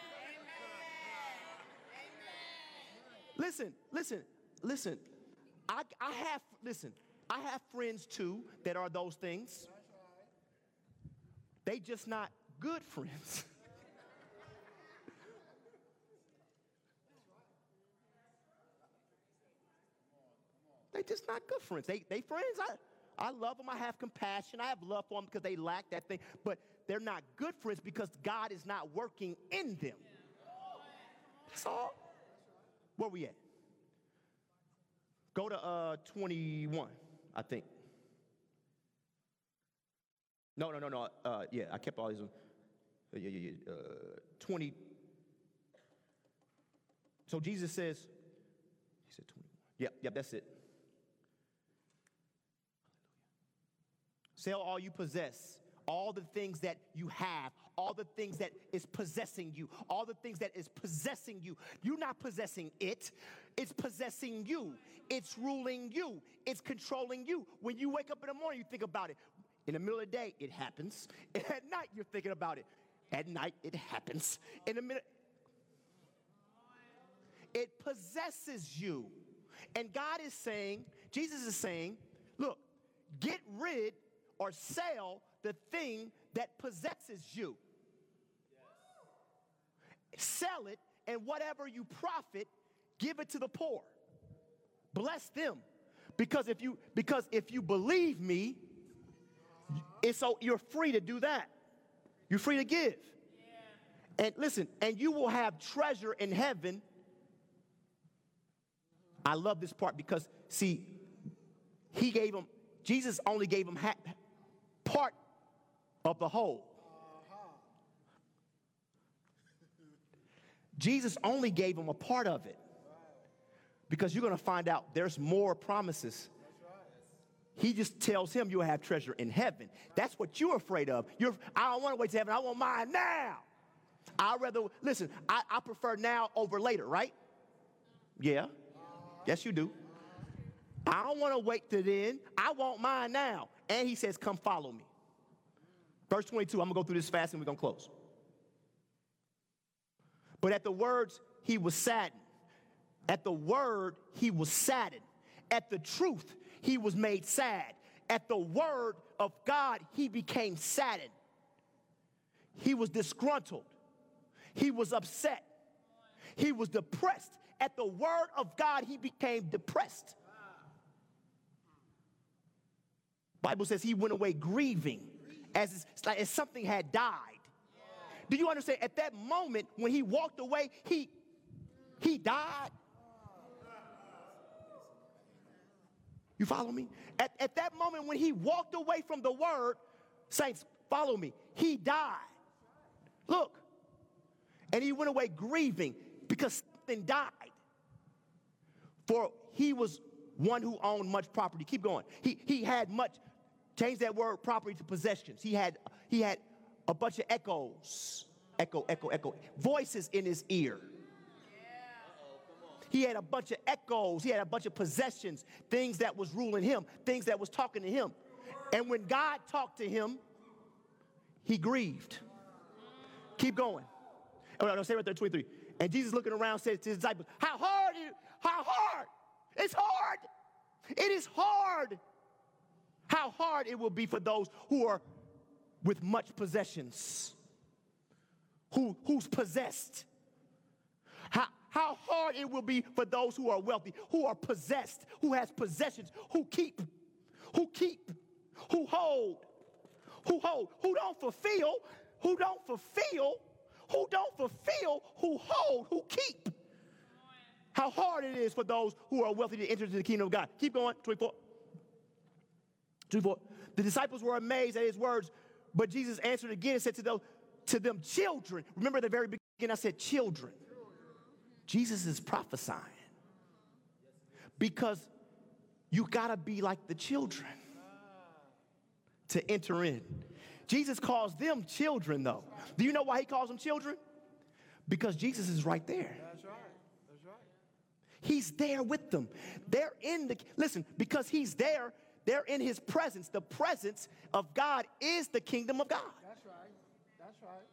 Listen, listen, listen. I, I have, listen, I have friends, too, that are those things. They just not good friends. They just not good friends. They they friends. I, I love them. I have compassion. I have love for them because they lack that thing. But they're not good friends because God is not working in them. That's all. Where we at? Go to uh, twenty-one, I think. No, no, no, no. Uh, yeah, I kept all these. Uh, yeah, yeah, yeah. Uh, twenty. So Jesus says, he said twenty-one. Yep, yep, that's it. Sell all you possess, all the things that you have, all the things that is possessing you, all the things that is possessing you. You're not possessing it. It's possessing you. It's ruling you. It's controlling you. When you wake up in the morning, you think about it. In the middle of the day, it happens. And at night, you're thinking about it. At night, it happens. In the middle, it possesses you. And God is saying, Jesus is saying, look, get rid or sell the thing that possesses you. sell it, and whatever you profit, give it to the poor. Bless them. Because if you because if you believe me, it's so you're free to do that. You're free to give. Yeah. And listen, and you will have treasure in heaven. I love this part because, see, he gave him, Jesus only gave him ha- part of the whole. Jesus only gave him a part of it. Because you're going to find out there's more promises. He just tells him you'll have treasure in heaven. That's what you're afraid of. You're, I don't want to wait to heaven. I want mine now. I'd rather, listen, I, I prefer now over later, right? Yeah. Yes, you do. I don't want to wait to then. I want mine now. And he says, come follow me. Verse twenty-two, I'm going to go through this fast and we're going to close. But at the words, he was saddened. At the word, he was saddened. At the truth, he was made sad. At the word of God, he became saddened. He was disgruntled. He was upset. He was depressed. At the word of God, he became depressed. Bible says he went away grieving as, as something had died. Do you understand? At that moment, when he walked away, he, he died. You follow me? At, at that moment when he walked away from the word, saints, follow me, he died. Look. And he went away grieving because something died. For he was one who owned much property. Keep going. He, he had much, change that word property to possessions. He had, he had a bunch of echoes. Echo, echo, echo. Voices in his ear. He had a bunch of echoes. He had a bunch of possessions, things that was ruling him, things that was talking to him. And when God talked to him, he grieved. Keep going. Oh, no, no, say right there, twenty-three. And Jesus looking around said to his disciples, how hard, is, how hard? It's hard. It is hard. How hard it will be for those who are with much possessions, who, who's possessed. How, How hard it will be for those who are wealthy, who are possessed, who has possessions, who keep, who keep, who hold, who hold, who don't fulfill, who don't fulfill, who don't fulfill, who hold, who keep. How hard it is for those who are wealthy to enter into the kingdom of God. Keep going, twenty-four. twenty-four. The disciples were amazed at his words, but Jesus answered again and said to them, to them, children. Remember at the very beginning I said children. Jesus is prophesying because you got to be like the children to enter in. Jesus calls them children, though. Do you know why he calls them children? Because Jesus is right there. That's right. That's right. He's there with them. They're in the, listen, because he's there, they're in his presence. The presence of God is the kingdom of God. That's right. That's right.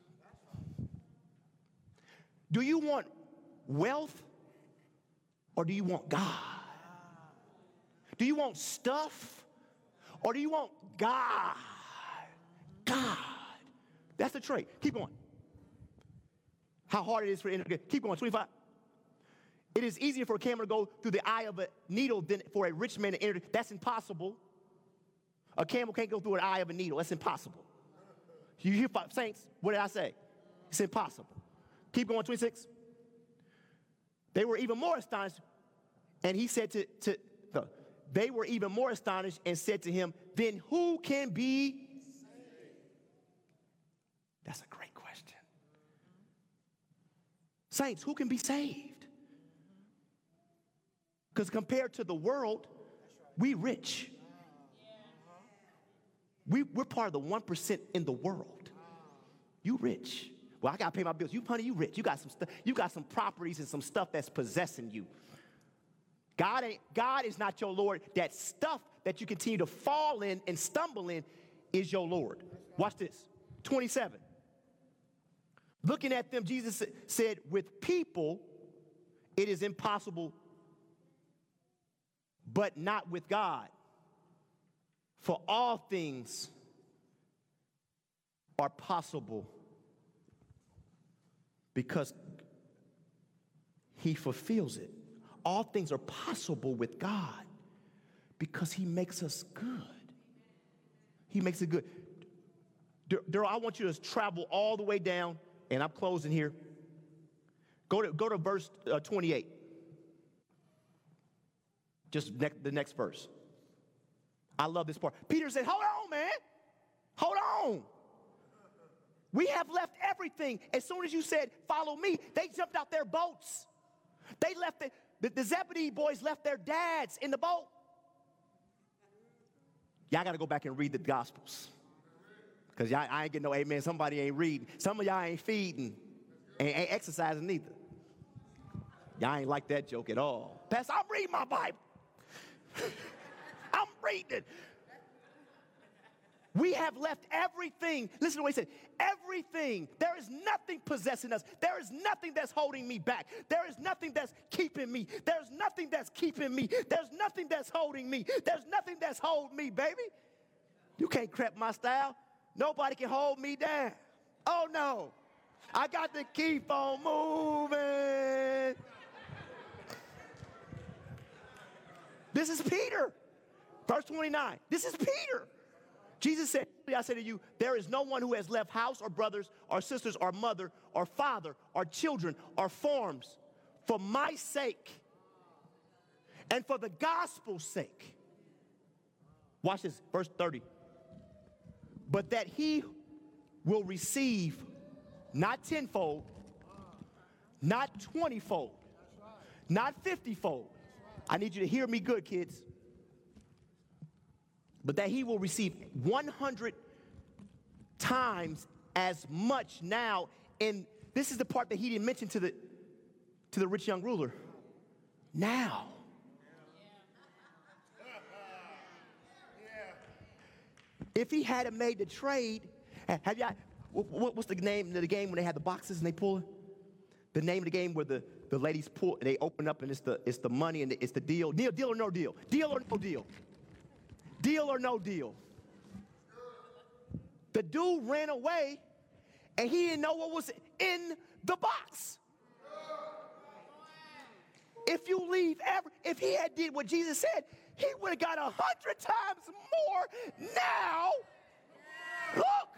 Do you want wealth or do you want God? Do you want stuff or do you want God? God. That's the trait. Keep going. How hard it is for enter. Keep going. twenty-five. It is easier for a camel to go through the eye of a needle than for a rich man to enter. That's impossible. A camel can't go through an eye of a needle. That's impossible. You hear, saints? What did I say? It's impossible. Keep going. twenty-six. They were even more astonished, and he said to, to no, they were even more astonished and said to him, then who can be saved? That's a great question. Saints, who can be saved? Because compared to the world, we rich. We, we're part of the one percent in the world. You rich. Well, I got to pay my bills. You, honey, you rich. You got some stuff. You got some properties and some stuff that's possessing you. God ain't, God is not your Lord. That stuff that you continue to fall in and stumble in is your Lord. Watch this. twenty-seven. Looking at them, Jesus said, with people, it is impossible, but not with God. For all things are possible because he fulfills it. All things are possible with God because he makes us good. He makes it good. Daryl, I want you to travel all the way down, and I'm closing here. Go to, go to verse uh, twenty-eight. Just ne- the next verse. I love this part. Peter said, hold on, man. Hold on. We have left everything. As soon as you said, follow me, they jumped out their boats. They left the, the, the Zebedee boys left their dads in the boat. Y'all got to go back and read the Gospels. Because y'all, I ain't getting no amen. Somebody ain't reading. Some of y'all ain't feeding. Ain't, ain't exercising neither. Y'all ain't like that joke at all. Pastor, I'm reading my Bible. I'm reading it. We have left everything. Listen to what he said. Everything. There is nothing possessing us. There is nothing that's holding me back. There is nothing that's keeping me. There's nothing that's keeping me. There's nothing that's holding me. There's nothing that's holding me, baby. You can't crap my style. Nobody can hold me down. Oh, no. I got to keep on moving. This is Peter. Verse twenty-nine. This is Peter. Jesus said, I say to you, there is no one who has left house or brothers or sisters or mother or father or children or farms for my sake and for the gospel's sake. Watch this, verse thirty. But that he will receive not tenfold, not twentyfold, not fiftyfold. I need you to hear me good, kids. But that he will receive one hundred times as much now. And this is the part that he didn't mention to the, to the rich young ruler. Now. If he hadn't made the trade, have y'all, what, what's the name of the game when they have the boxes and they pull it? The name of the game where the, the ladies pull, and they open up and it's the, it's the money and it's the deal. Deal, deal or no deal? Deal or no deal? Deal or no deal? The dude ran away and he didn't know what was in the box. If you leave every, if he had did what Jesus said, he would have got a hundred times more now. Look.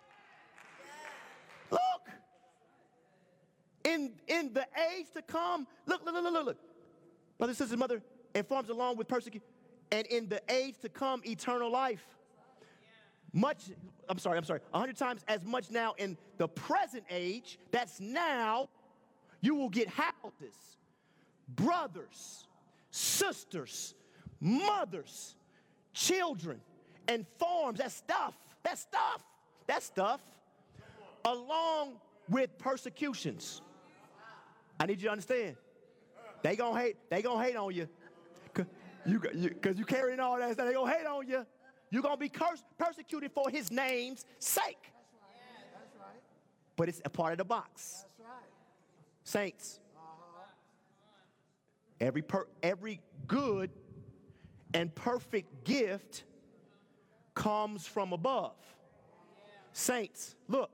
Look. In, in the age to come, look, look, look, look, look. Brother, sister, mother, and farms along with persecution. And in the age to come, eternal life. Much, I'm sorry, I'm sorry, a hundred times as much now in the present age, that's now, you will get houses, brothers, sisters, mothers, children, and farms. That's stuff, that's stuff, that's stuff, along with persecutions. I need you to understand. They gonna hate, they gonna hate on you. You, because you, you carrying all that stuff, they're going to hate on you. You're going to be cursed, persecuted for his name's sake. That's right. That's right. But it's a part of the box. That's right. Saints, Uh-huh. every, per, every good and perfect gift comes from above. Saints, look.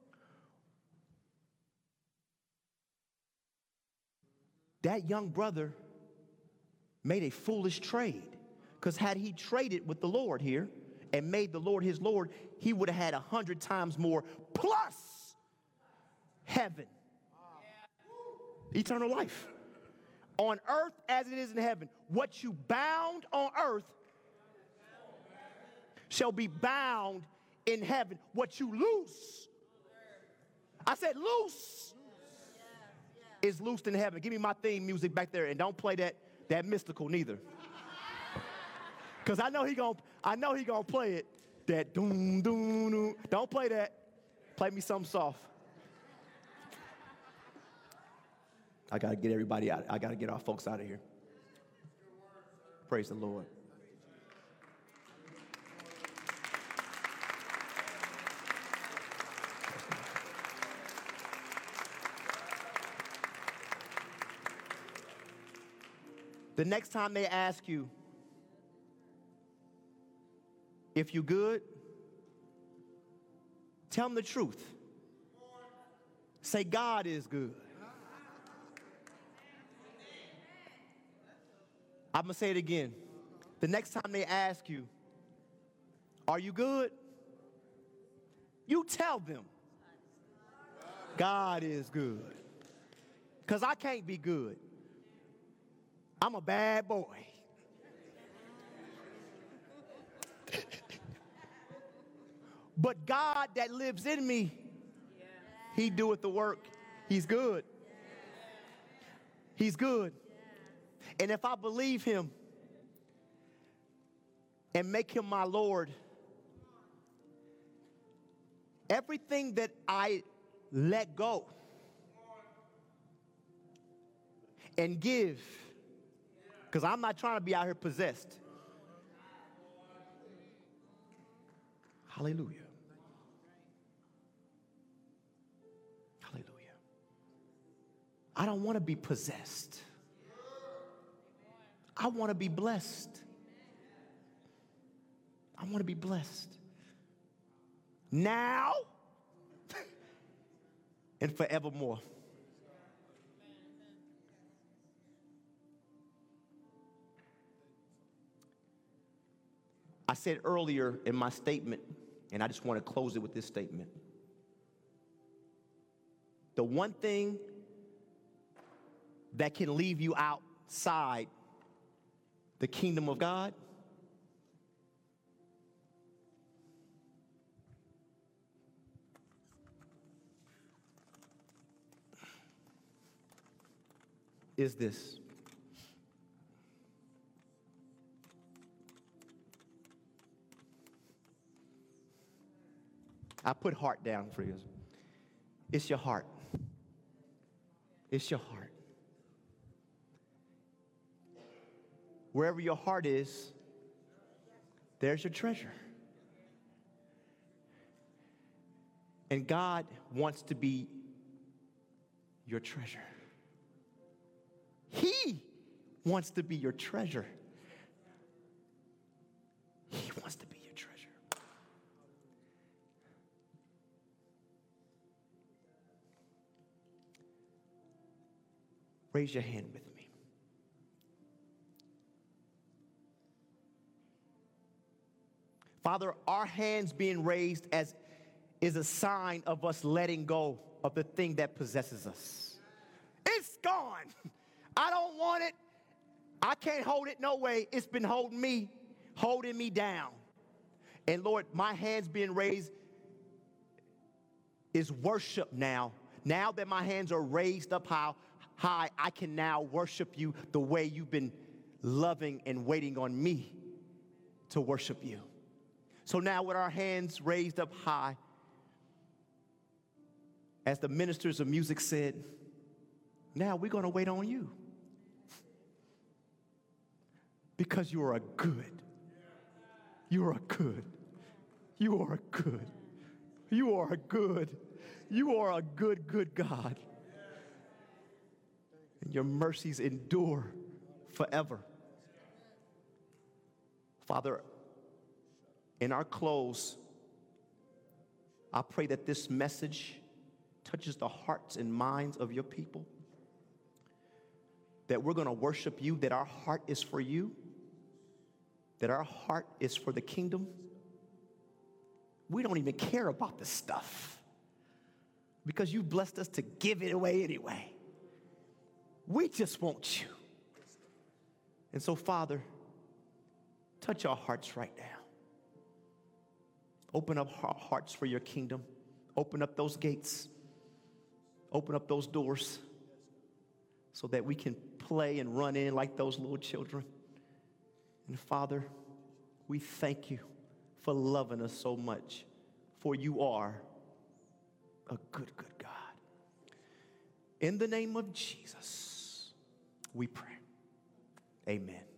That young brother made a foolish trade, because had he traded with the Lord here and made the Lord his Lord, he would have had a hundred times more plus heaven, eternal life on earth as it is in heaven. What you bound on earth shall be bound in heaven. What you loose, I said loose, is loosed in heaven. Give me my theme music back there, and don't play that That mystical neither. Because I know he gonna, I know he gonna play it. That doom, doom, doom. Don't play that. Play me something soft. I gotta get everybody out. I gotta get our folks out of here. Praise the Lord. The next time they ask you if you good, tell them the truth. Say, God is good. I'm going to say it again. The next time they ask you, are you good? You tell them, God is good. Because I can't be good. I'm a bad boy. But God that lives in me, he doeth the work. He's good. He's good. And if I believe him and make him my Lord, everything that I let go and give, because I'm not trying to be out here possessed. Hallelujah. Hallelujah. I don't want to be possessed. I want to be blessed. I want to be blessed. Now and forevermore. I said earlier in my statement, and I just want to close it with this statement. The one thing that can leave you outside the kingdom of God is this. I put heart down for you. It's your heart. It's your heart. Wherever your heart is, there's your treasure. And God wants to be your treasure. He wants to be your treasure. He wants to be your treasure. Raise your hand with me. Father, our hands being raised as is a sign of us letting go of the thing that possesses us. It's gone. I don't want it. I can't hold it no way. It's been holding me, holding me down. And Lord, my hands being raised is worship now. Now that my hands are raised up high, high, I can now worship you the way you've been loving and waiting on me to worship you. So now with our hands raised up high, as the ministers of music said, now we're going to wait on you. Because you are a good. You are a good. You are a good. You are a good. You are a good, good God. And your mercies endure forever. Father, in our close, I pray that this message touches the hearts and minds of your people. That we're going to worship you, that our heart is for you, that our heart is for the kingdom. We don't even care about this stuff because you blessed us to give it away anyway. We just want you. And so, Father, touch our hearts right now. Open up our hearts for your kingdom. Open up those gates. Open up those doors so that we can play and run in like those little children. And Father, we thank you for loving us so much, for you are a good, good God. In the name of Jesus, we pray. Amen.